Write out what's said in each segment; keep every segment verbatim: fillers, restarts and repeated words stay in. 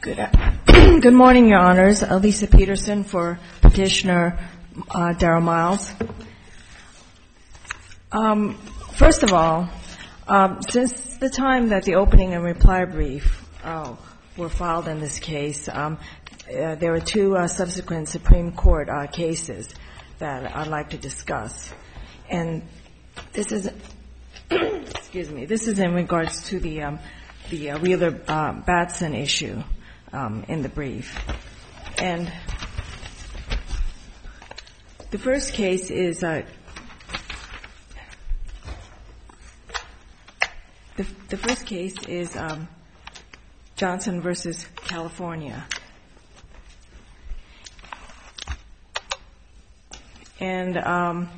Good, good morning, Your Honors. Lisa Peterson for Petitioner uh, Darrell Miles. Um, first of all, um, since the time that the opening and reply brief uh, were filed in this case, um, uh, there were two uh, subsequent Supreme Court uh, cases that I'd like to discuss. And this is, excuse me, this is in regards to the um, the uh, Wheeler-Batson uh, issue um, in the brief. And the first case is uh, the, the first case is um, Johnson versus California. And um,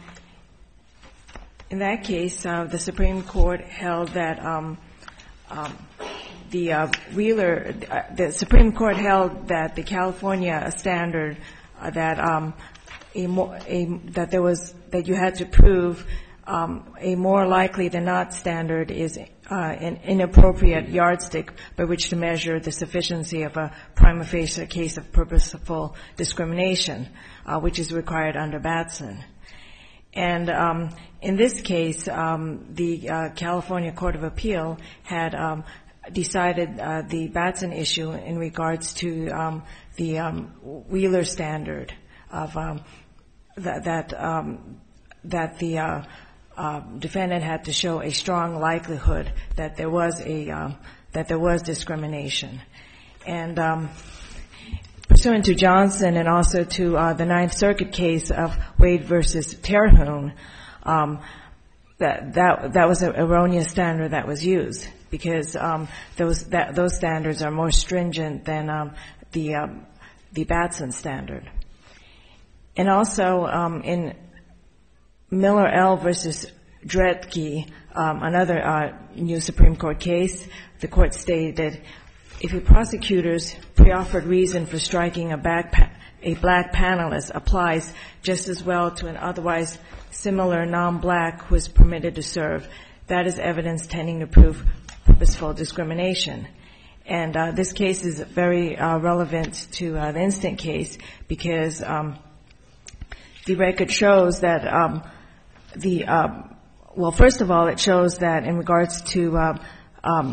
in that case, uh, the Supreme Court held that um, um, the uh, Wheeler, uh, the Supreme Court held that the California standard uh, that um, a, more, a that there was that you had to prove um, a more likely than not standard is uh, an inappropriate yardstick by which to measure the sufficiency of a prima facie case of purposeful discrimination, uh, which is required under Batson. And um, in this case, um, the uh, California Court of Appeal had um, decided uh, the Batson issue in regards to um, the um, Wheeler standard of um, that that, um, that the uh, uh, defendant had to show a strong likelihood that there was a um, that there was discrimination, and um, pursuant to Johnson and also to uh, the Ninth Circuit case of Wade versus Terhune, um, that that that was an erroneous standard that was used because um, those that those standards are more stringent than um, the um, the Batson standard. And also um, in Miller L. versus Dredke, um, another uh, new Supreme Court case, the court stated, if a prosecutor's pre-offered reason for striking a, back pa- a black panelist applies just as well to an otherwise similar non-black who is permitted to serve, that is evidence tending to prove purposeful discrimination. And uh, this case is very uh, relevant to uh, the instant case because um, the record shows that um, the, uh, well, first of all, it shows that in regards to, uh, um,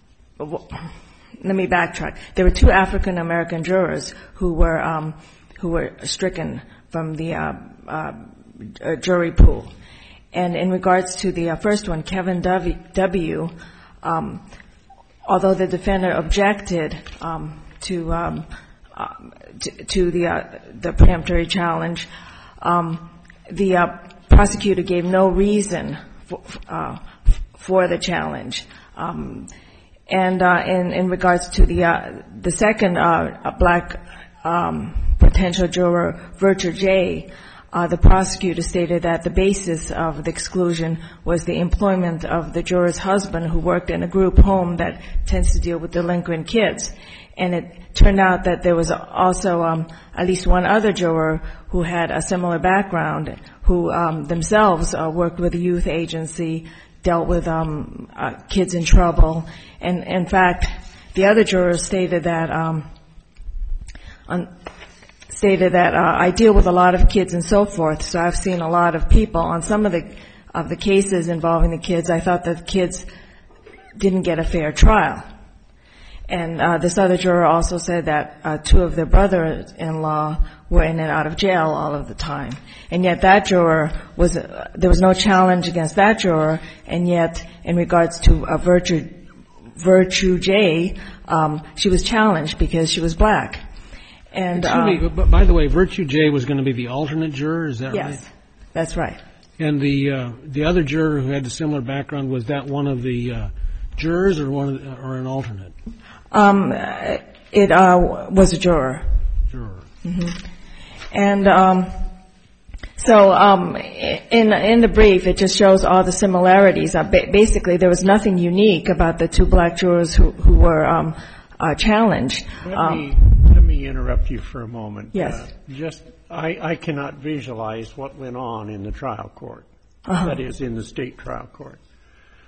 let me backtrack. There were two African American jurors who were um, who were stricken from the uh, uh, jury pool, and in regards to the uh, first one, Kevin W. W um, although the defendant objected um, to, um, uh, to to the uh, the preemptory challenge, um, the uh, prosecutor gave no reason for, uh, for the challenge. Um, And uh, in, in regards to the uh, the second uh, black um, potential juror, Virtue J, uh, the prosecutor stated that the basis of the exclusion was the employment of the juror's husband, who worked in a group home that tends to deal with delinquent kids. And it turned out that there was also um, at least one other juror who had a similar background, who um, themselves uh, worked with a youth agency, dealt with um, uh, kids in trouble. And in fact, the other jurors stated that um, on, stated that uh, I deal with a lot of kids and so forth, so I've seen a lot of people. On some of the of the cases involving the kids, I thought that the kids didn't get a fair trial. And uh, this other juror also said that uh, two of their brothers-in-law were in and out of jail all of the time. And yet that juror was, uh, there was no challenge against that juror, and yet in regards to uh, Virtue, Virtue J, um, she was challenged because she was black. And, Excuse um, me, but by the way, Virtue J was going to be the alternate juror, is that yes, right? Yes, that's right. And the uh, the other juror who had a similar background, was that one of the uh, jurors or one of the, or an alternate? Um, it uh, was a juror. Juror. Mm-hmm. And um, so um, in in the brief, it just shows all the similarities. Uh, ba- basically, there was nothing unique about the two black jurors who, who were um, uh, challenged. Let um, me let me interrupt you for a moment. Yes. Uh, just I, I cannot visualize what went on in the trial court. Uh-huh. That is, in the state trial court.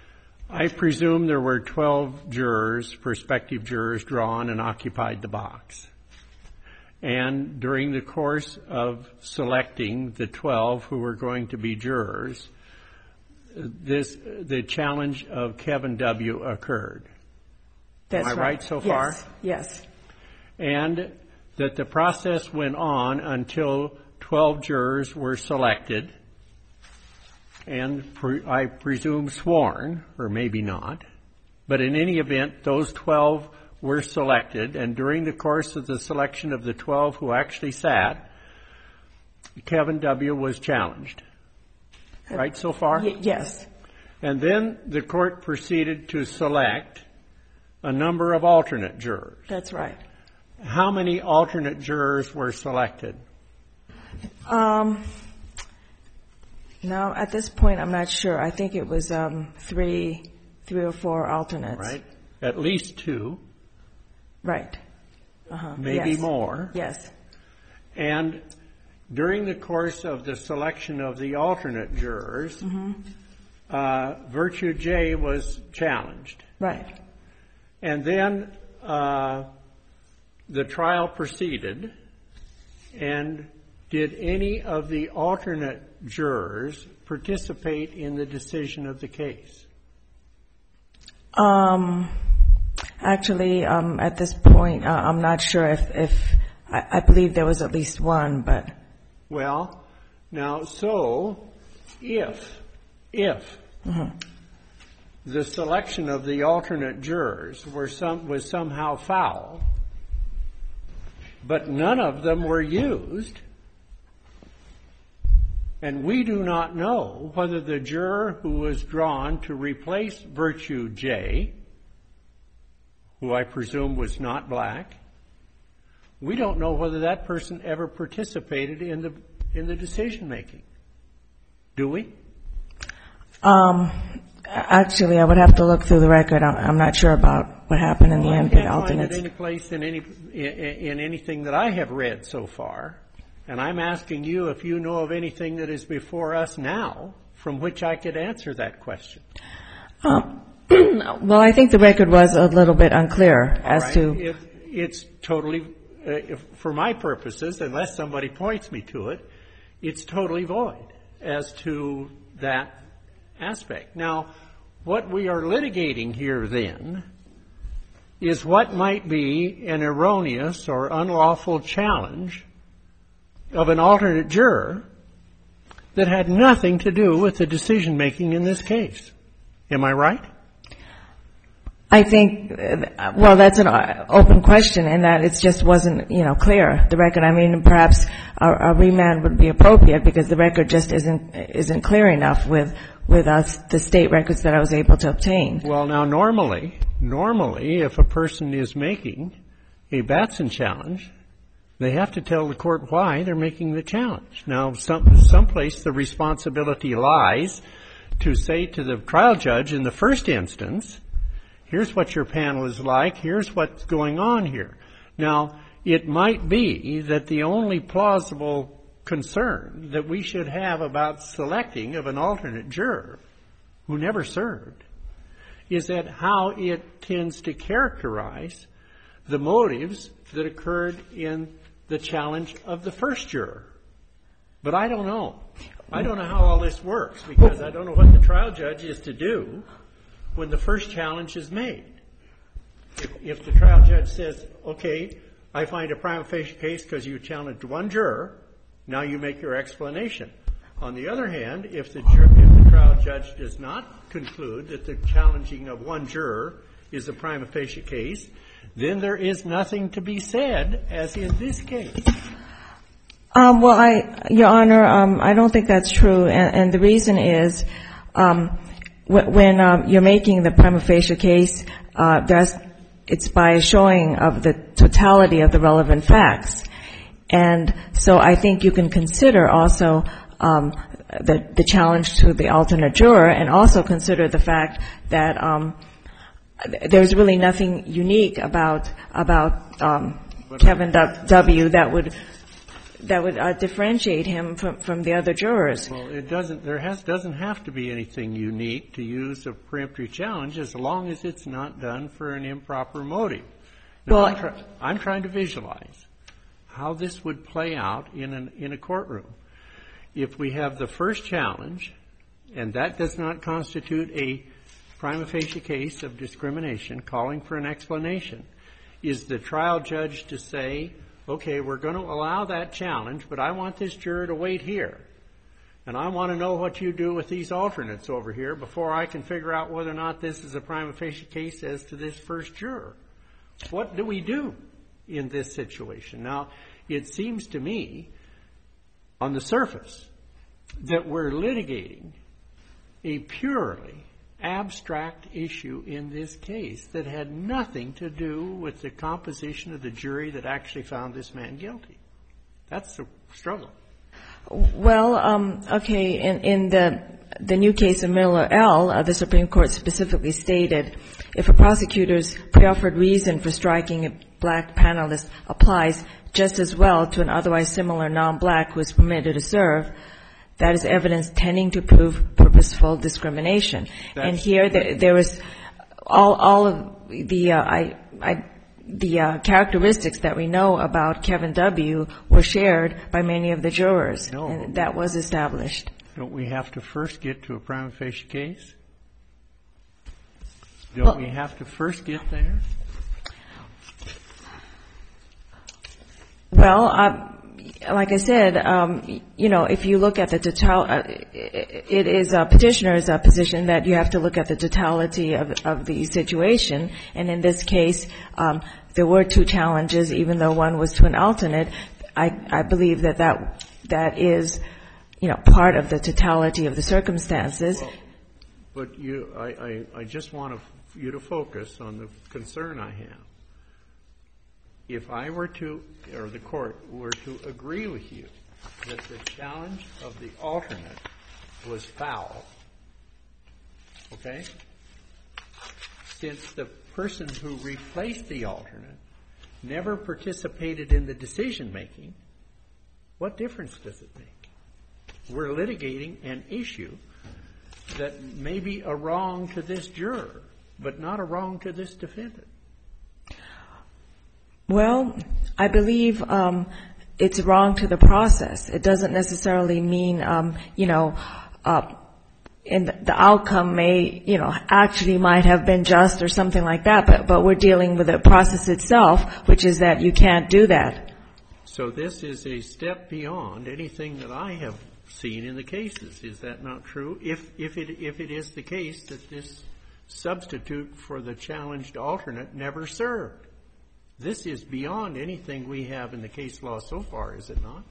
I presume there were twelve jurors, prospective jurors, drawn and occupied the box. And during the course of selecting the twelve who were going to be jurors, this the challenge of Kevin W. occurred. That's Am I right. right so far? Yes. Yes. And that the process went on until twelve jurors were selected and pre- I presume sworn, or maybe not. But in any event, those twelve were selected, and during the course of the selection of the twelve who actually sat, Kevin W. was challenged. Right so far? Y- yes. And then the court proceeded to select a number of alternate jurors. That's right. How many alternate jurors were selected? Um, now, at this point, I'm not sure. I think it was um, three, three or four alternates. Right? At least two. Right. Uh-huh. Maybe Yes. more. Yes. And during the course of the selection of the alternate jurors, Mm-hmm. uh, Virtue J was challenged. Right. And then uh, the trial proceeded, and did any of the alternate jurors participate in the decision of the case? Um, actually, um, at this point, uh, I'm not sure if, if I, I believe there was at least one, but Well, now, so if, if mm-hmm. the selection of the alternate jurors were some, was somehow foul, but none of them were used, and we do not know whether the juror who was drawn to replace Virtue J, who I presume was not black, we don't know whether that person ever participated in the in the decision making. Do we? um, actually, I would have to look through the record. I'm, I'm not sure about what happened in the Well, end I with can't find alternates. it any place in any in, in anything that I have read so far, and I'm asking you if you know of anything that is before us now from which I could answer that question. Um, well, I think the record was a little bit unclear as Right? to. It, it's totally, uh, if, for my purposes, unless somebody points me to it, it's totally void as to that aspect. Now, what we are litigating here then is what might be an erroneous or unlawful challenge of an alternate juror that had nothing to do with the decision making in this case. Am I right? I think, uh, well, that's an uh, open question in that it just wasn't, you know, clear, the record. I mean, perhaps a, a remand would be appropriate because the record just isn't isn't clear enough with with us, the state records that I was able to obtain. Well, now, normally, normally, if a person is making a Batson challenge, they have to tell the court why they're making the challenge. Now, some someplace the responsibility lies to say to the trial judge in the first instance, here's what your panel is like, here's what's going on here. Now, it might be that the only plausible concern that we should have about selecting of an alternate juror who never served is that how it tends to characterize the motives that occurred in the challenge of the first juror. But I don't know. I don't know how all this works because I don't know what the trial judge is to do when the first challenge is made. If, if the trial judge says, okay, I find a prima facie case because you challenged one juror, now you make your explanation. On the other hand, if the, jur- if the trial judge does not conclude that the challenging of one juror is a prima facie case, then there is nothing to be said, as in this case. Um, well, I, Your Honor, um, I don't think that's true, and, and the reason is um, wh- when um, you're making the prima facie case, uh, there's, it's by a showing of the totality of the relevant facts. And so I think you can consider also um, the, the challenge to the alternate juror and also consider the fact that um, there's really nothing unique about about um, Kevin W. that would that would uh, differentiate him from, from the other jurors. Well, it doesn't, there has, doesn't have to be anything unique to use a peremptory challenge as long as it's not done for an improper motive. Now, Well, I'm, try, I'm trying to visualize how this would play out in an, in a courtroom. If we have the first challenge, and that does not constitute a prima facie case of discrimination, calling for an explanation, is the trial judge to say, okay, we're going to allow that challenge, but I want this juror to wait here. And I want to know what you do with these alternates over here before I can figure out whether or not this is a prima facie case as to this first juror. What do we do in this situation? Now, it seems to me, on the surface, that we're litigating a purely abstract issue in this case that had nothing to do with the composition of the jury that actually found this man guilty. That's the struggle. Well, um, okay, in, in the the new case of Miller L., uh, the Supreme Court specifically stated, if a prosecutor's pre-offered reason for striking a black panelist applies just as well to an otherwise similar non-black who is permitted to serve, that is evidence tending to prove purposeful discrimination. That's and here there, there was all all of the uh, I, I, the uh, characteristics that we know about Kevin W. were shared by many of the jurors, no. and that was established. Don't we have to first get to a prima facie case? Don't well, we have to first get there? Well, uh, like I said, um, you know, if you look at the total, uh, it is a petitioner's uh, position that you have to look at the totality of, of the situation. And in this case, um, there were two challenges, even though one was to an alternate. I, I believe that, that that is, you know, part of the totality of the circumstances. Well, but you, I, I, I just want to, you to focus on the concern I have. If I were to, or the court were to agree with you that the challenge of the alternate was foul, okay, since the person who replaced the alternate never participated in the decision-making, what difference does it make? We're litigating an issue that may be a wrong to this juror, but not a wrong to this defendant. Well, I believe um, it's wrong to the process. It doesn't necessarily mean, um, you know, uh, in the, the outcome may, you know, actually might have been just or something like that, but, but we're dealing with the process itself, which is that you can't do that. So this is a step beyond anything that I have seen in the cases. Is that not true? If, if, it, if it is the case that this substitute for the challenged alternate never served. This is beyond anything we have in the case law so far, is it not?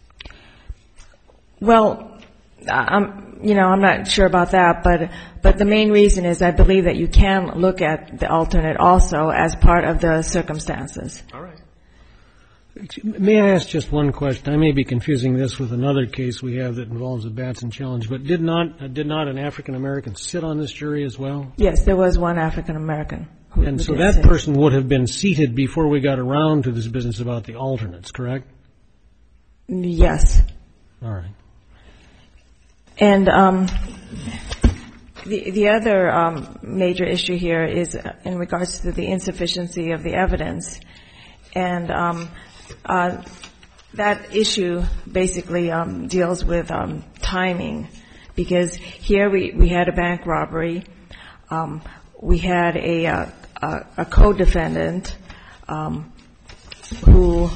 Well, I'm, you know, I'm not sure about that, but but the main reason is I believe that you can look at the alternate also as part of the circumstances. All right. May I ask just one question? I may be confusing this with another case we have that involves a Batson challenge, but did not uh, did not an African American sit on this jury as well? Yes, there was one African American. And so that person would have been seated before we got around to this business about the alternates, correct? Yes. All right. And um, the the other um, major issue here is in regards to the insufficiency of the evidence, and um, uh, that issue basically um, deals with um, timing, because here we we had a bank robbery, um, we had a uh, a, a co-defendant um, who.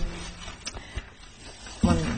One,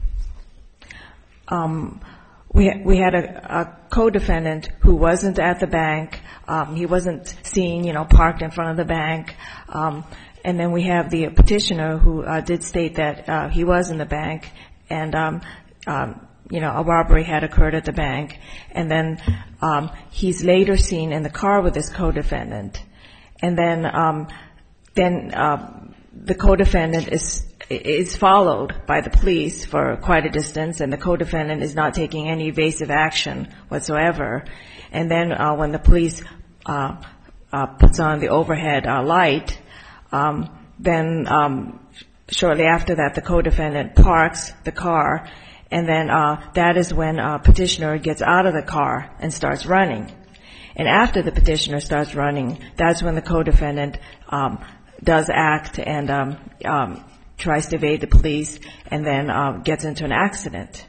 um, We we had a, a co-defendant who wasn't at the bank. Um, he wasn't seen, you know, parked in front of the bank. Um, and then we have the petitioner who uh, did state that uh, he was in the bank, and um, um, you know, a robbery had occurred at the bank. And then um, he's later seen in the car with his co-defendant. And then um, then uh, the co-defendant is. is followed by the police for quite a distance, and the co-defendant is not taking any evasive action whatsoever. And then uh, when the police uh, uh, puts on the overhead uh, light, um, then um, shortly after that, the co-defendant parks the car, and then uh, that is when uh, petitioner gets out of the car and starts running. And after the petitioner starts running, that's when the co-defendant um, does act and um, um, tries to evade the police, and then uh, gets into an accident.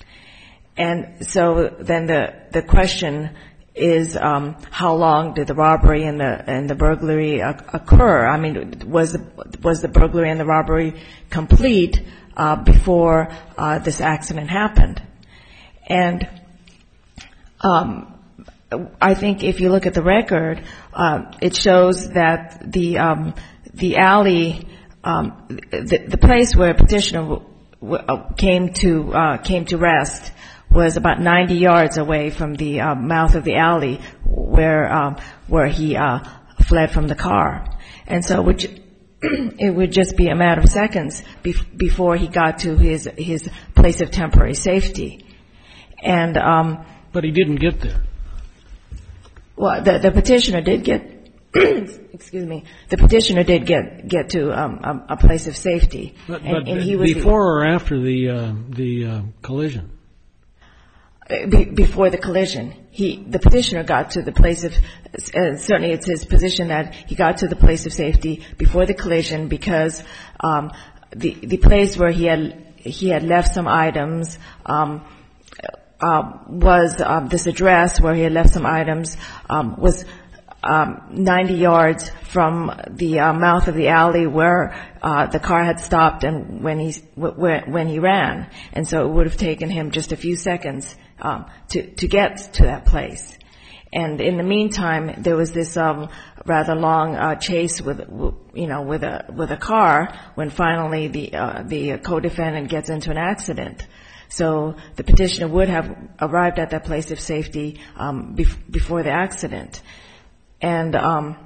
And so then the the question is, um, how long did the robbery and the and the burglary uh, occur? I mean, was the, was the burglary and the robbery complete uh, before uh, this accident happened? And um, I think if you look at the record, uh, it shows that the um, the alley, um, the, the place where petitioner w- w- came to uh, came to rest was about ninety yards away from the uh, mouth of the alley where um, where he uh, fled from the car, and so which it would just be a matter of seconds bef- before he got to his his place of temporary safety, and um, but he didn't get there. Well, the, the petitioner did get, excuse me, the petitioner did get get to um, a, a place of safety, But, and, but and he was before or after the uh, the uh, collision? Be, before the collision, he the petitioner got to the place of uh, certainly it's his position that he got to the place of safety before the collision because um, the the place where he had he had left some items. Um, Uh, was uh, this address where he had left some items um, was um, ninety yards from the uh, mouth of the alley where uh, the car had stopped and when he w- when he ran, and so it would have taken him just a few seconds um, to to get to that place. And in the meantime, there was this um, rather long uh, chase with you know with a with a car when finally the uh, the co-defendant gets into an accident. So the petitioner would have arrived at that place of safety um, bef- before the accident. And um,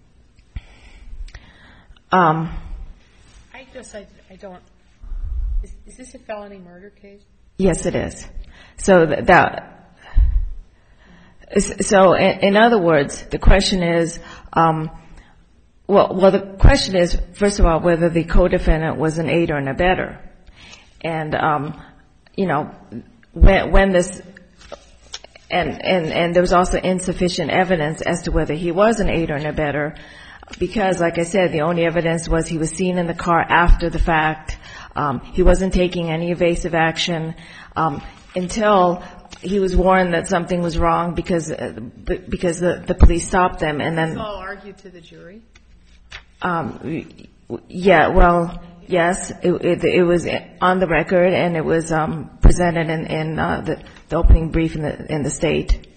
um, I guess I, I don't. Is, is this a felony murder case? Yes, it is. So th- that. So in, in other words, the question is, um, well, well, the question is, first of all, whether the co-defendant was an aider and abetter, and um, you know, when, when this, and, and, and there was also insufficient evidence as to whether he was an aider and abetter, because, like I said, the only evidence was he was seen in the car after the fact. Um, he wasn't taking any evasive action um, until he was warned that something was wrong because uh, because the, the police stopped them, and then. It's all argued to the jury. Um, yeah, well. Yes, it, it, it was on the record, and it was um, presented in, in uh, the, the opening brief in the in the state.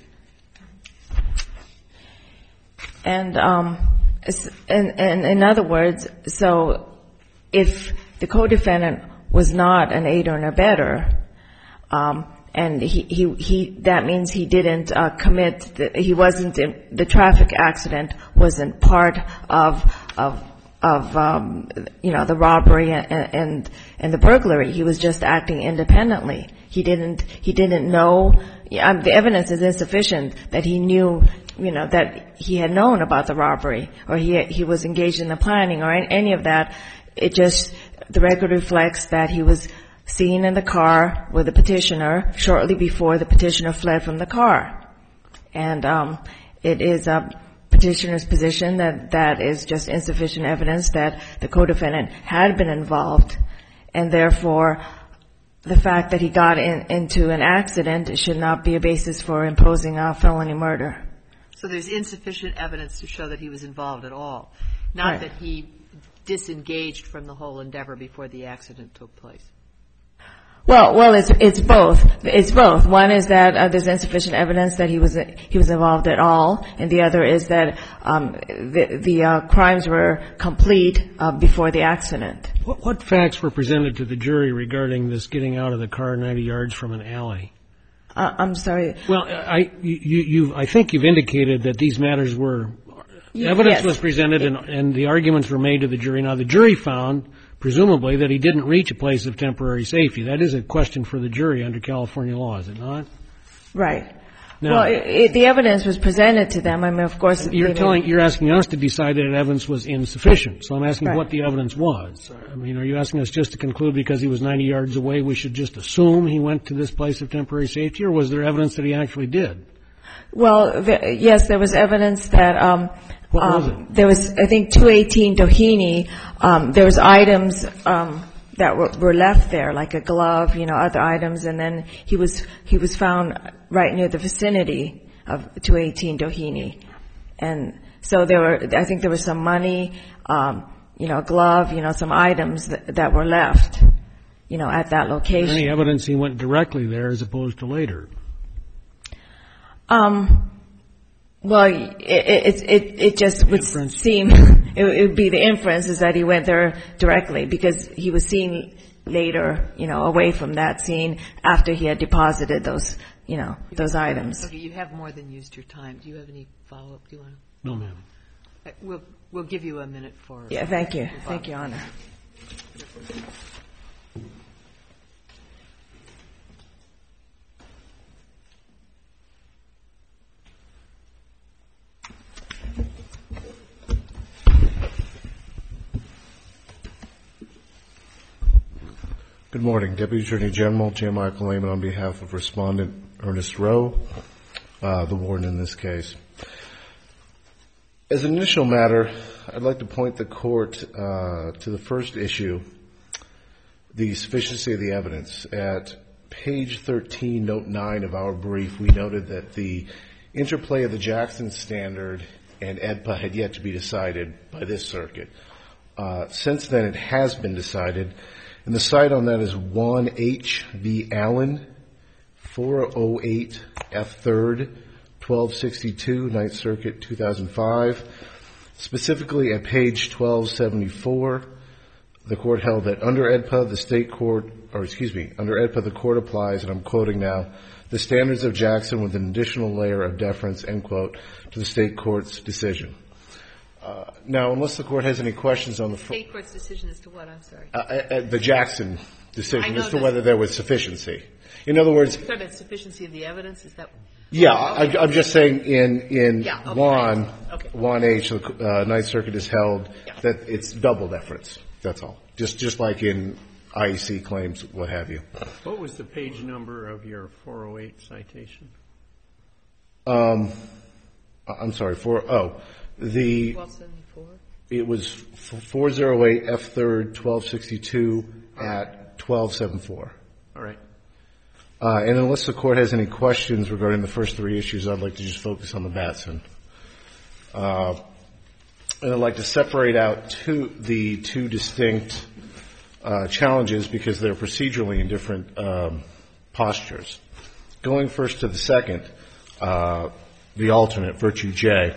And, um, and, and in other words, so if the co-defendant was not an aider and abetter, um, and he, he, he that means he didn't uh, commit, the, he wasn't in, the traffic accident wasn't part of of. of, um, you know, the robbery and, and, and the burglary. He was just acting independently. He didn't, he didn't know, um, the evidence is insufficient that he knew, you know, that he had known about the robbery or he, he was engaged in the planning or any of that. It just, the record reflects that he was seen in the car with the petitioner shortly before the petitioner fled from the car. And, um, it is, a, petitioner's position that that is just insufficient evidence that the co-defendant had been involved, and therefore the fact that he got in, into an accident should not be a basis for imposing a felony murder. So there's insufficient evidence to show that he was involved at all, not Right. that he disengaged from the whole endeavor before the accident took place. Well, well, it's it's both. It's both. One is that uh, there's insufficient evidence that he was he was involved at all, and the other is that um, the the uh, crimes were complete uh, before the accident. What, what facts were presented to the jury regarding this getting out of the car ninety yards from an alley? Uh, I'm sorry. Well, I you, you I think you've indicated that these matters were evidence Yes. was presented and, and the arguments were made to the jury. Now the jury found, presumably, that he didn't reach a place of temporary safety. That is a question for the jury under California law, is it not? Right. Now, Well, it, it, the evidence was presented to them. I mean, of course, you're they telling, didn't- you're asking us to decide that evidence was insufficient. So I'm asking Right. what the evidence was. I mean, are you asking us just to conclude because he was ninety yards away, we should just assume he went to this place of temporary safety, or was there evidence that he actually did? Well, the, yes, there was evidence that um, What was um, it? there was, I think, two eighteen Doheny. Um, there was items um, that were, were left there, like a glove, you know, other items, and then he was he was found right near the vicinity of two eighteen Doheny, and so there were, I think, there was some money, um, you know, a glove, you know, some items that, that were left, you know, at that Is there location. any evidence he went directly there as opposed to later? Um, well, it, it, it, it just would Inference. seem, it, it would be the inference is that he went there directly because he was seen later, you know, away from that scene after he had deposited those, you know, those items. Okay, you have more than used your time. Do you have any follow-up? Do you want to? No, ma'am. We'll, we'll give you a minute for. Yeah, thank you. Thank you, Your Honor. Good morning. Deputy Attorney General J. Michael Lehman on behalf of Respondent Ernest Rowe, uh, the warden in this case. As an initial matter, I'd like to point the court uh, to the first issue, the sufficiency of the evidence. At page thirteen, note nine of our brief, we noted that the interplay of the Jackson Standard and E D P A had yet to be decided by this circuit. Uh, since then, it has been decided. And the cite on that is one H V Allen, four oh eight F third, twelve sixty-two, Ninth Circuit, two thousand five. Specifically at page twelve seventy-four, the court held that under E D P A, the state court, or excuse me, under E D P A, the court applies, and I'm quoting now, the standards of Jackson with an additional layer of deference, end quote, to the state court's decision. Uh, now, unless the court has any questions on the fr- State court's decision as to what? I'm sorry. uh, uh, the Jackson decision I know as to this. whether there was sufficiency. In other words, Talking about sufficiency of the evidence, is that? yeah, I, I'm just saying in in Yeah, okay. one Okay. one H, the uh, Ninth Circuit has held Yeah. that it's double deference. That's all. Just just like in I E C claims, what have you. What was the page number of your four oh eight citation? Um, I'm sorry. For oh, the twelve seventy-four? it was four oh eight F third twelve sixty-two at twelve seventy-four. All right. Uh, and unless the court has any questions regarding the first three issues, I'd like to just focus on the Batson. Uh, and I'd like to separate out two, the two distinct uh, challenges because they're procedurally in different um, postures. Going first to the second, uh, the alternate, Virtue J.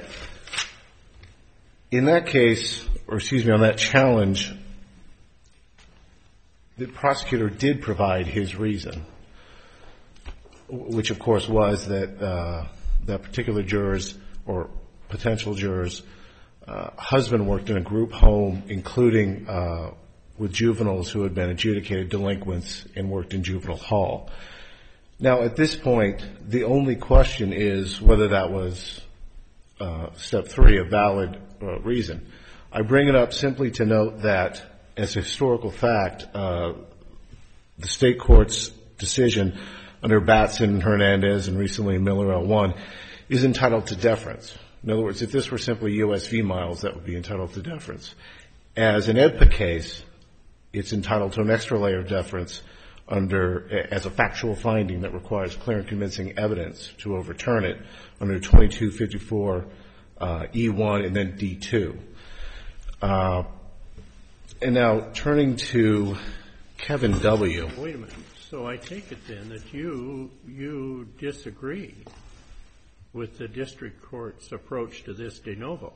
In that case, or excuse me, on that challenge, the prosecutor did provide his reason, which of course was that uh, that particular jurors or potential jurors' uh, husband worked in a group home, including uh, with juveniles who had been adjudicated delinquents and worked in juvenile hall. Now, at this point, the only question is whether that was uh, step three, a valid uh, reason. I bring it up simply to note that, as a historical fact, uh, the state court's decision under Batson, Hernandez, and recently Miller L one is entitled to deference. In other words, if this were simply U S V Miles, that would be entitled to deference. As an E D P A case, it's entitled to an extra layer of deference under, as a factual finding that requires clear and convincing evidence to overturn it under twenty-two fifty-four uh, E one and then D two. Uh, and now turning to Kevin W. Wait a minute. So I take it then that you you disagree with the district court's approach to this de novo.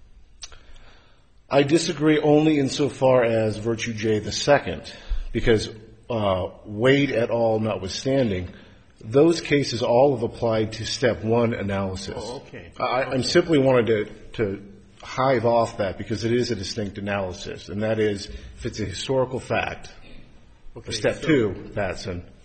I disagree only insofar as Virtue J the second, because uh, Wade et al. Notwithstanding, those cases all have applied to step one analysis. Oh, okay. I, I'm simply wanted to, to hive off that because it is a distinct analysis, and that is if it's a historical fact, Okay, step so- two, Batson,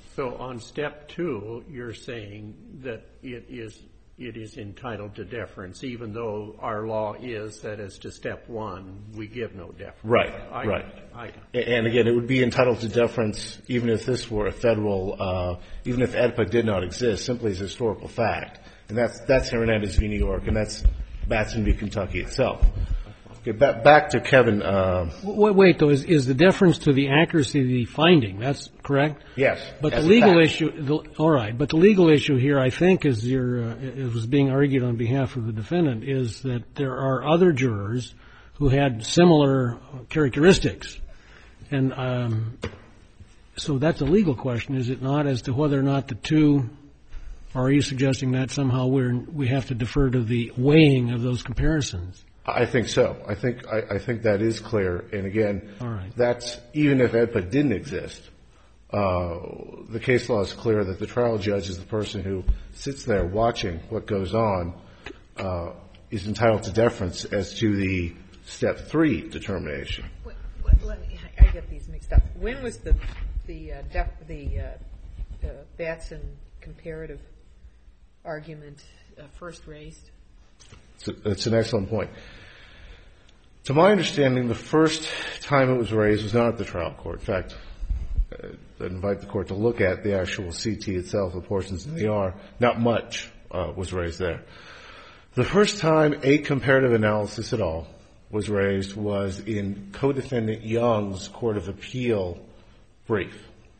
So on step two, you're saying that it is it is entitled to deference, even though our law is that as to step one, we give no deference. Right, I, right. I, And again, it would be entitled to deference even if this were a federal, uh, even if EDPA did not exist, simply as a historical fact. And that's, that's Hernandez v. New York, and that's Batson v. Kentucky itself. Okay, back, back to Kevin. Uh, wait, wait, though, is, is the deference to the accuracy of the finding? That's correct? Yes. But the as a legal fact. issue, the, all right, but the legal issue here, I think, is your, uh, it was being argued on behalf of the defendant, is that there are other jurors who had similar characteristics. And um, so that's a legal question, is it not, as to whether or not the two, or are you suggesting that somehow we're, we have to defer to the weighing of those comparisons? I think so. I think I, I think that is clear. And again, All right. that's even if EDPA didn't exist. Uh, the case law is clear that the trial judge is the person who sits there watching what goes on, uh, is entitled to deference as to the step three determination. What, what, let me, I get these mixed up. When was the the uh, def, the uh, uh, Batson comparative argument uh, first raised? It's an excellent point. To my understanding, the first time it was raised was not at the trial court. In fact, uh, I invite the court to look at the actual C T itself, the portions in the R. Not much uh, was raised there. The first time a comparative analysis at all was raised was in co-defendant Young's Court of Appeal brief.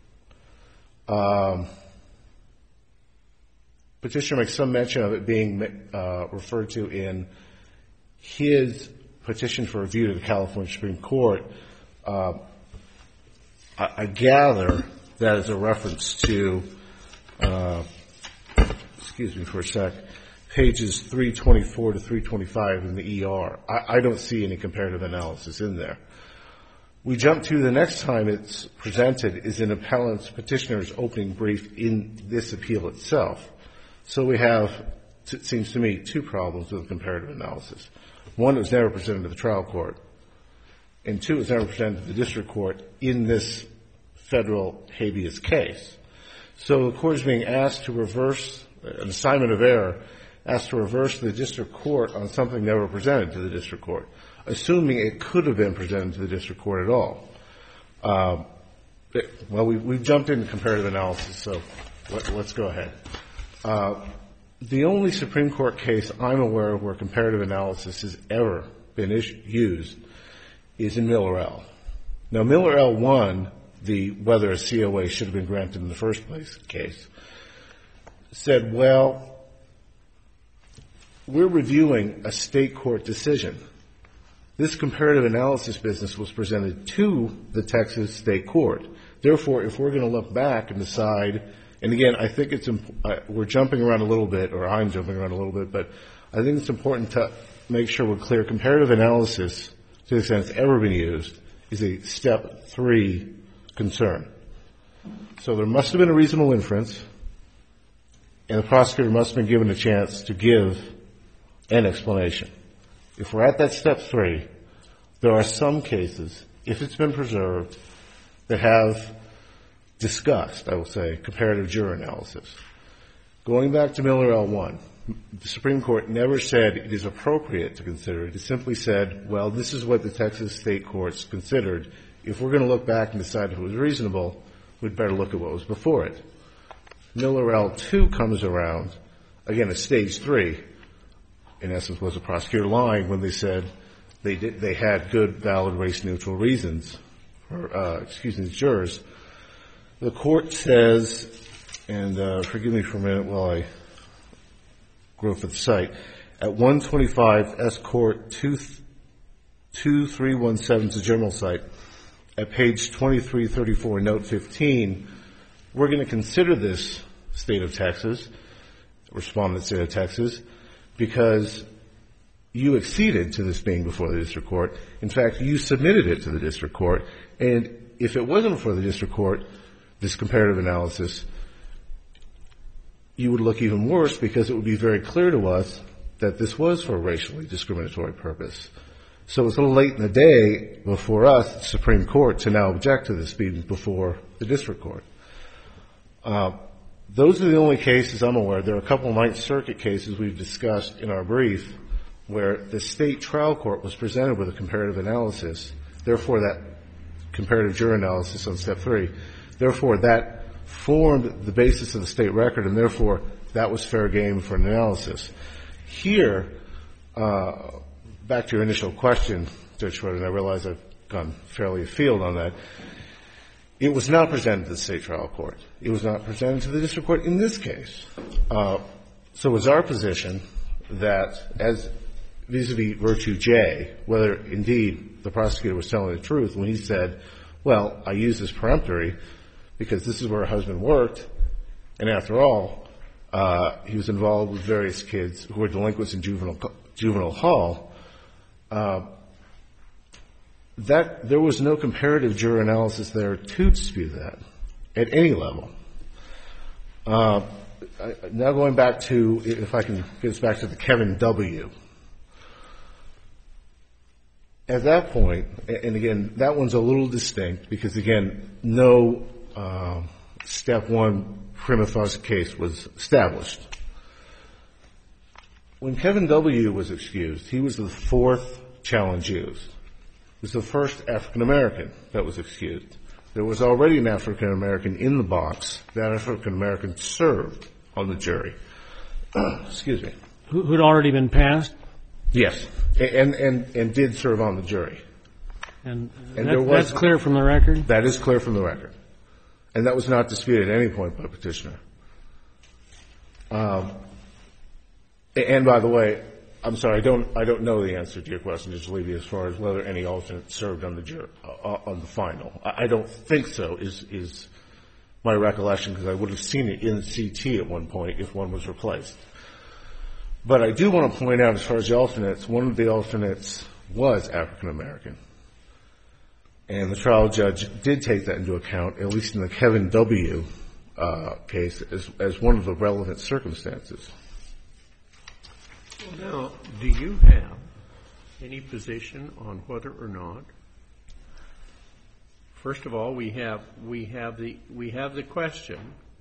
Um, Petitioner makes some mention of it being uh, referred to in his petition for review to the California Supreme Court. Uh, I, I gather that is a reference to, uh, excuse me for a sec, pages three twenty-four to three twenty-five in the E R. I, I don't see any comparative analysis in there. We jump to the next time it's presented is in appellant's petitioner's opening brief in this appeal itself. So we have, it seems to me, two problems with comparative analysis. One, it was never presented to the trial court. And two, it was never presented to the district court in this federal habeas case. So the court is being asked to reverse, an assignment of error, asked to reverse the district court on something never presented to the district court, assuming it could have been presented to the district court at all. Um, well, we, we've jumped into comparative analysis, so let, let's go ahead. Uh, the only Supreme Court case I'm aware of where comparative analysis has ever been issued, used is in Miller L. Now, Miller L one, the whether a C O A should have been granted in the first place case, said, well, we're reviewing a state court decision. This comparative analysis business was presented to the Texas state court. Therefore, if we're going to look back and decide, and again, I think it's, uh, we're jumping around a little bit, or I'm jumping around a little bit, but I think it's important to make sure we're clear. Comparative analysis, to the extent it's ever been used, is a step three concern. So there must have been a reasonable inference, and the prosecutor must have been given a chance to give an explanation. If we're at that step three, there are some cases, if it's been preserved, that have discussed, I will say, comparative juror analysis. Going back to Miller L one, the Supreme Court never said it is appropriate to consider it. It simply said, well, this is what the Texas state courts considered. If we're going to look back and decide if it was reasonable, we'd better look at what was before it. Miller L two comes around, again, at stage three. In essence, was the prosecutor lying when they said they did, they had good, valid, race-neutral reasons for uh, excusing the jurors. The court says, and uh, forgive me for a minute while I go for the site, at one twenty-five S Court two three one seven, it's a general site, at page twenty-three thirty-four, note fifteen, we're going to consider this state of Texas, respondent state of Texas, because you acceded to this being before the district court. In fact, you submitted it to the district court. And if it wasn't for the district court, this comparative analysis, you would look even worse because it would be very clear to us that this was for a racially discriminatory purpose. So it's a little late in the day before us, the Supreme Court, to now object to this being before the district court. Uh, those are the only cases I'm aware. There are a couple of Ninth Circuit cases we've discussed in our brief where the state trial court was presented with a comparative analysis. Therefore, that comparative juror analysis on step three, therefore, that formed the basis of the state record, and therefore, that was fair game for an analysis. Here, uh, back to your initial question, Judge Schroeder, and I realize I've gone fairly afield on that. It was not presented to the state trial court. It was not presented to the district court in this case. Uh, so it was our position that as vis-a-vis Virtue J, whether indeed the prosecutor was telling the truth when he said, well, I use this peremptory because this is where her husband worked, and after all, uh, he was involved with various kids who were delinquents in juvenile, juvenile hall, uh, that there was no comparative juror analysis there to dispute that at any level. Uh, I, now going back to, if I can get us back to the Kevin W. At that point, and again, that one's a little distinct because, again, no uh, step one prima facie case was established. When Kevin W. was excused, he was the fourth challenge used. It was the first African-American that was excused. There was already an African-American in the box. That African-American served on the jury. Excuse me. Who, who'd already been passed? Yes, and, and, and did serve on the jury. And, and that, there was, that's clear from the record? That is clear from the record. And that was not disputed at any point by the petitioner. Um, and by the way, I'm sorry, I don't, I don't know the answer to your question, Judge Levy, as far as whether any alternate served on the jury, uh, on the final. I, I don't think so, is, is my recollection, because I would have seen it in C T at one point if one was replaced. But I do want to point out, as far as the alternates, one of the alternates was African-American. And the trial judge did take that into account, at least in the Kevin W. Uh, case, as, as one of the relevant circumstances. Well, now, do you have any position on whether or not, first of all, we have, we have the, we have the question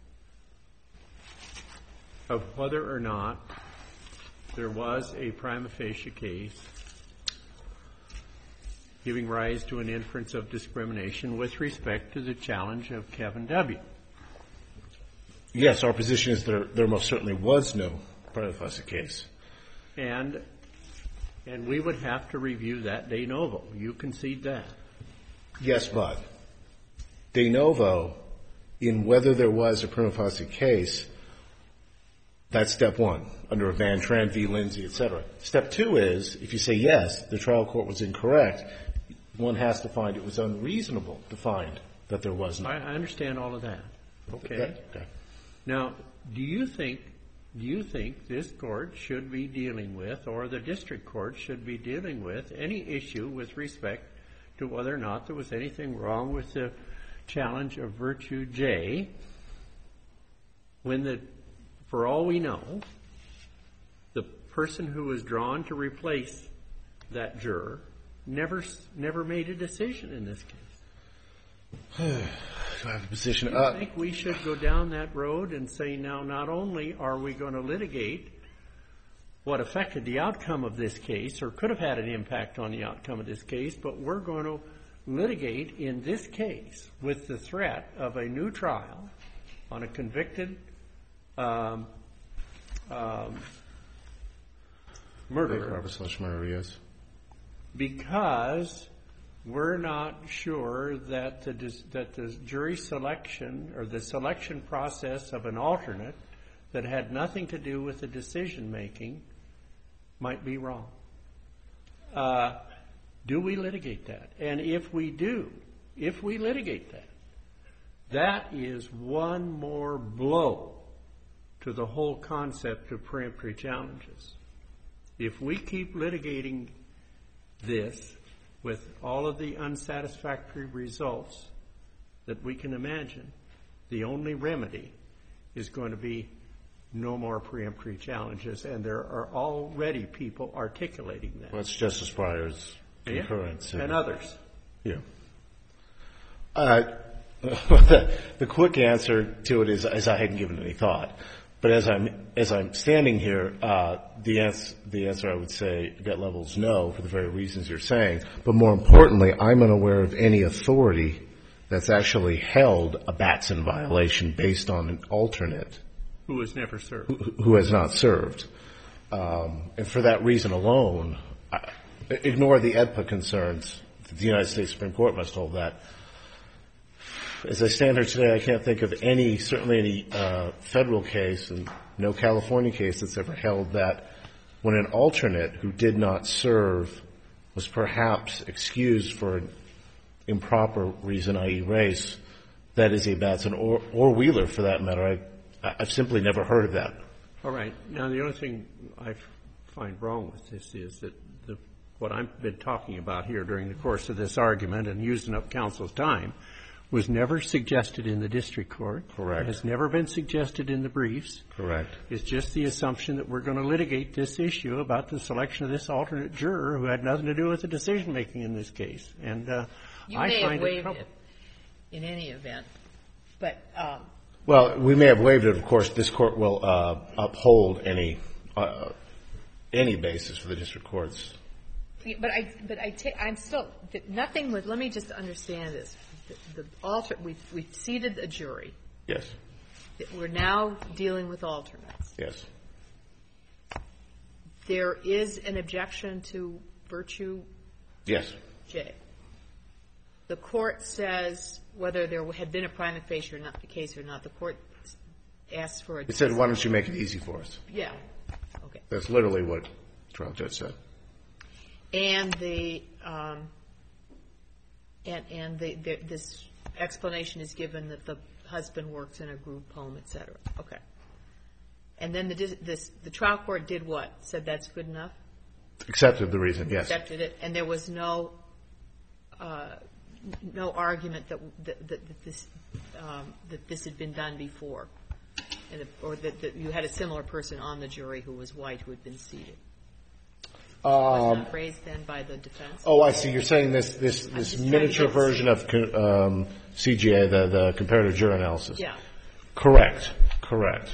of whether or not there was a prima facie case giving rise to an inference of discrimination with respect to the challenge of Kevin W. Yes, our position is there, there most certainly was no prima facie case. And, and we would have to review that de novo. You concede that? Yes, but de novo, in whether there was a prima facie case, that's step one, under Van Tran v. Lindsay, et cetera. Step two is, if you say yes, the trial court was incorrect, one has to find it was unreasonable to find that there was not. I, I understand all of that. Okay. That, okay. Now, do you think, do you think this court should be dealing with, or the district court should be dealing with, any issue with respect to whether or not there was anything wrong with the challenge of Virtue J, when the, for all we know, the person who was drawn to replace that juror never, never made a decision in this case? Do I have a position? Do you think we should go down that road and say, now, not only are we going to litigate what affected the outcome of this case, or could have had an impact on the outcome of this case, but we're going to litigate in this case with the threat of a new trial on a convicted um, um, murderer, murder, yes. because we're not sure that the, that the jury selection or the selection process of an alternate that had nothing to do with the decision making might be wrong. Uh, do we litigate that? And if we do, if we litigate that, that is one more blow to the whole concept of preemptory challenges. If we keep litigating this with all of the unsatisfactory results that we can imagine, the only remedy is going to be no more preemptory challenges, and there are already people articulating that. Well, it's Justice Breyer's concurrence. Yeah. And others. Yeah. Uh, the, the quick answer to it is, is I hadn't given it any thought. But as I'm as I'm standing here, uh, the answer the answer I would say gut level is no, for the very reasons you're saying. But more importantly, I'm unaware of any authority that's actually held a Batson violation based on an alternate Who has never served. who, who has not served. Um, and for that reason alone, I, ignore the E D P A concerns. The United States Supreme Court must hold that. As I stand here today, I can't think of any, certainly any uh, federal case and no California case that's ever held that when an alternate who did not serve was perhaps excused for an improper reason, that is race, that is a Batson, or, or Wheeler for that matter. I, I've simply never heard of that. All right. Now, the only thing I find wrong with this is that the, what I've been talking about here during the course of this argument and using up counsel's time was never suggested in the district court. Correct. Has never been suggested in the briefs. Correct. It's just the assumption that we're going to litigate this issue about the selection of this alternate juror who had nothing to do with the decision-making in this case. And uh, You I may find have it waived trouble. it in any event, but um, Well, we may have waived it. Of course, this court will uh, uphold any uh, any basis for the district courts. But I, but I ta- I'm still nothing with. Let me just understand this. The, the alter, we've we've seated a jury. Yes. We're now dealing with alternates. Yes. There is an objection to Virtue Yes. J. The court says whether there had been a prima facie or not the case or not. The court asks for a. It said, "Why don't you make it easy for us?" Yeah. Okay. That's literally what the trial judge said. And the um, and and the, the, this explanation is given that the husband works in a group home, et cetera. Okay. And then the this the trial court did what? Said that's good enough? Accepted the reason, yes. Accepted it, and there was no uh, no argument that that, that, that this um, that this had been done before, and if, or that, that you had a similar person on the jury who was white who had been seated. Was Um, not raised then by the defense. oh, I see. You're saying this this, this just trying to miniature get- version of co- um, C G A, the, the comparative juror analysis. Yeah. Correct. Correct.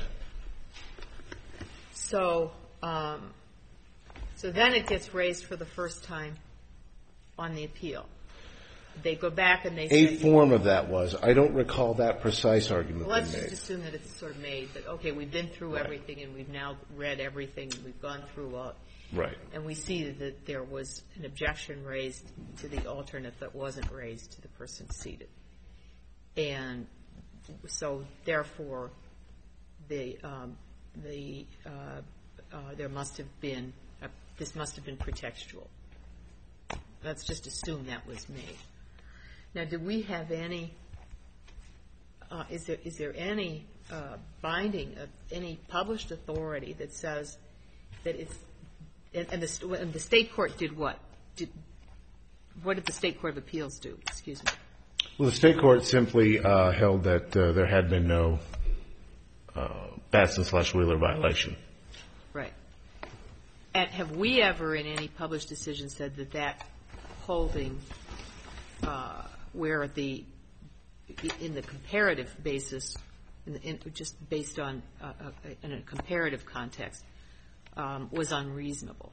So, um, so then it gets raised for the first time on the appeal. They go back and they A say, form of that was, I don't recall that precise argument well, let's being just made. assume that it's sort of made, that, okay, we've been through Right. everything and we've now read everything and we've gone through all, Right. and we see that there was an objection raised to the alternate that wasn't raised to the person seated. And so, therefore, the, um, the, uh, uh, there must have been, a, this must have been pretextual. Let's just assume that was made. Now, do we have any, uh, is there, is there any uh, binding of any published authority that says that it's, and, and, the, and the state court did what? Did, what did the state court of appeals do? Excuse me. Well, the state court simply uh, held that uh, there had been no uh, Batson slash Wheeler violation. Right. And have we ever, in any published decision, said that that holding, uh, where the, in the comparative basis, in, in, just based on uh, uh, in a comparative context, um, was unreasonable?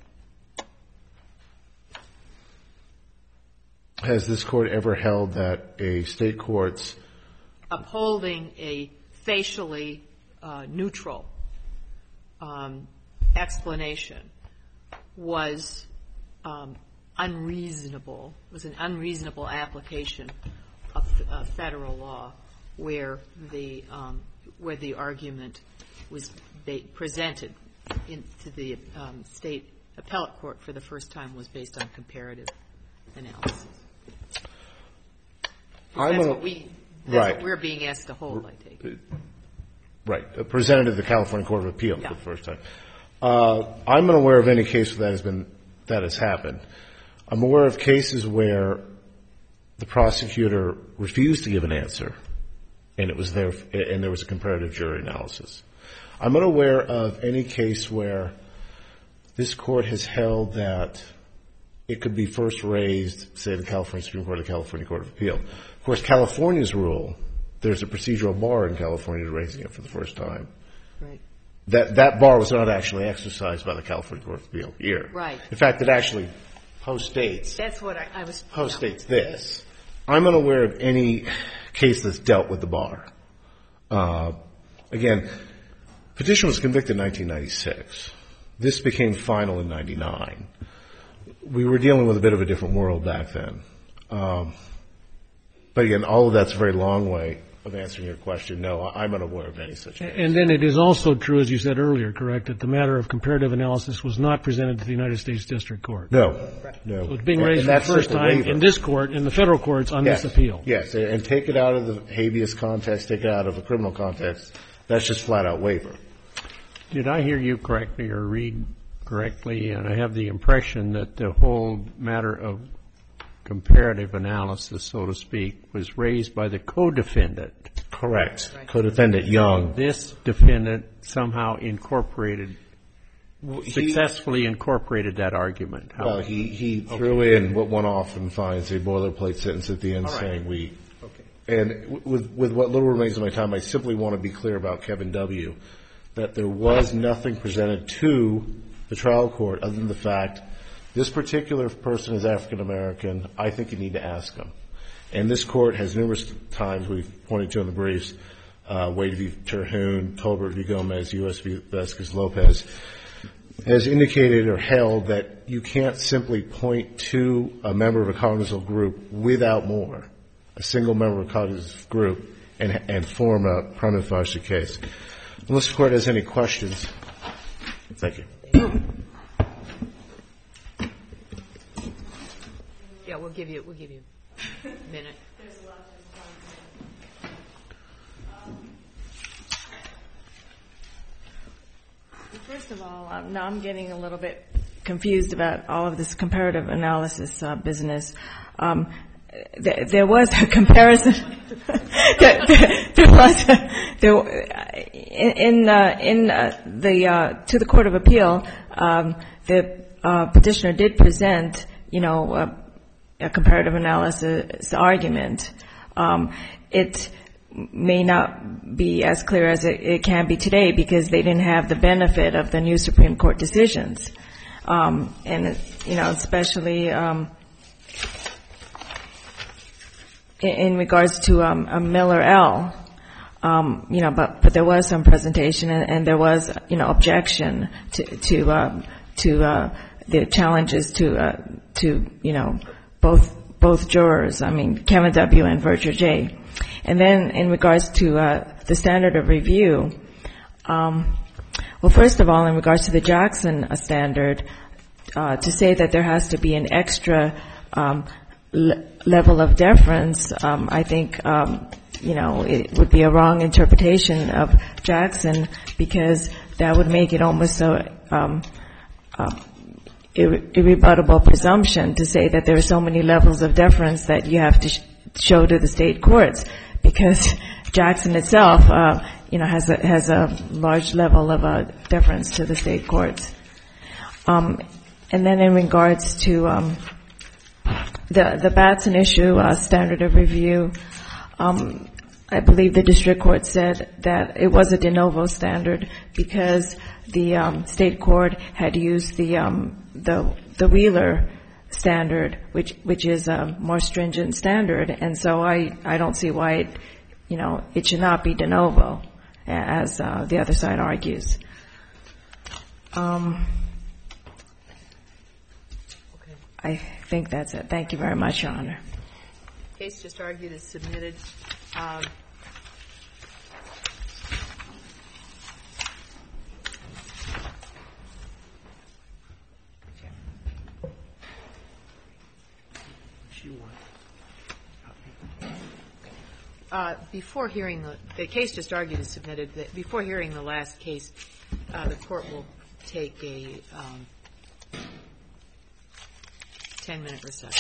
Has this court ever held that a state court's Upholding a facially uh, neutral um, explanation was um, unreasonable, was an unreasonable application of uh, federal law, where the um, where the argument was ba- presented in, to the um, state appellate court for the first time was based on comparative analysis. I'm That's gonna- what we. That's right. what we're being asked to hold, I take it. Right, uh, presented to the California Court of Appeal Yeah. for the first time. Uh, I'm unaware of any case where that has been that has happened. I'm aware of cases where the prosecutor refused to give an answer, and it was there, and there was a comparative jury analysis. I'm unaware of any case where this court has held that it could be first raised, say, the California Supreme Court or the California Court of Appeal. Of course, California's rule, there's a procedural bar in California to raising it for the first time. Right. That that bar was not actually exercised by the California Court of Appeal here. Right. In fact, it actually postdates. That's what I, I was. Postdates this. I'm unaware of any case that's dealt with the bar. Uh, again, petition was convicted in nineteen ninety-six. This became final in ninety-nine. We were dealing with a bit of a different world back then. Um, but again, all of that's a very long way of answering your question. No, I'm unaware of any such case. And then it is also true, as you said earlier, correct, that the matter of comparative analysis was not presented to the United States District Court. No, no. So it's being raised And for the first that's just a time waiver. in this court, in the federal courts, on Yes. this appeal. Yes, and take it out of the habeas context, take it out of a criminal context. That's just flat-out waiver. Did I hear you correctly or read correctly? And I have the impression that the whole matter of comparative analysis, so to speak, was raised by the co-defendant. Correct. Co-defendant Young. This defendant somehow incorporated, He- successfully incorporated that argument. How- Well, he, he threw in what one often finds a boilerplate sentence at the end All right. saying we. Okay. And w- with, with what little remains of my time, I simply want to be clear about Kevin W., that there was nothing presented to the trial court other than the fact this particular person is African American. I think you need to ask him. And this court has numerous times, we've pointed to in the briefs, uh, Wade v. Terhune, Tolbert v. Gomez, U S v. Vasquez-Lopez, has indicated or held that you can't simply point to a member of a cognizant group without more, a single member of a cognizant group, and, and form a prima facie case. Unless the court has any questions, thank you. Yeah, we'll give you, we'll give you a minute. First of all, um, now I'm getting a little bit confused about all of this comparative analysis uh, business. Um, th- there was a comparison. there, there, there was a, there, in uh, in uh, the uh, to the Court of Appeal, um, the uh, petitioner did present, you know, a, a comparative analysis argument. Um, it may not be as clear as it, it can be today because they didn't have the benefit of the new Supreme Court decisions. Um, and, you know, especially um, in, in regards to um, a Miller L., um, you know, but, but there was some presentation and, and there was, you know, objection to, to, uh, to uh, the challenges to, uh, to, you know, both, both jurors, I mean, Kevin W. and Virgil J. And then in regards to uh, the standard of review, um, well, first of all, in regards to the Jackson uh, standard, uh, to say that there has to be an extra um, le- level of deference, um, I think, um, you know, it would be a wrong interpretation of Jackson because that would make it almost a um, uh, irre- irrebuttable presumption to say that there are so many levels of deference that you have to sh- show to the state courts. Because Jackson itself, uh, you know, has a, has a large level of uh, deference to the state courts. Um, and then in regards to um, the the Batson issue, uh, standard of review, um, I believe the district court said that it was a de novo standard because the um, state court had used the um, the the Wheeler standard, which which is a more stringent standard, and so I I don't see why it, you know, it should not be de novo, as uh, the other side argues. Um, Okay. I think that's it. Thank you very much, Your Honor. Case just argued is submitted. Um, Uh, before hearing the, the case just argued is submitted, the, before hearing the last case, uh, the court will take a um, ten-minute recess.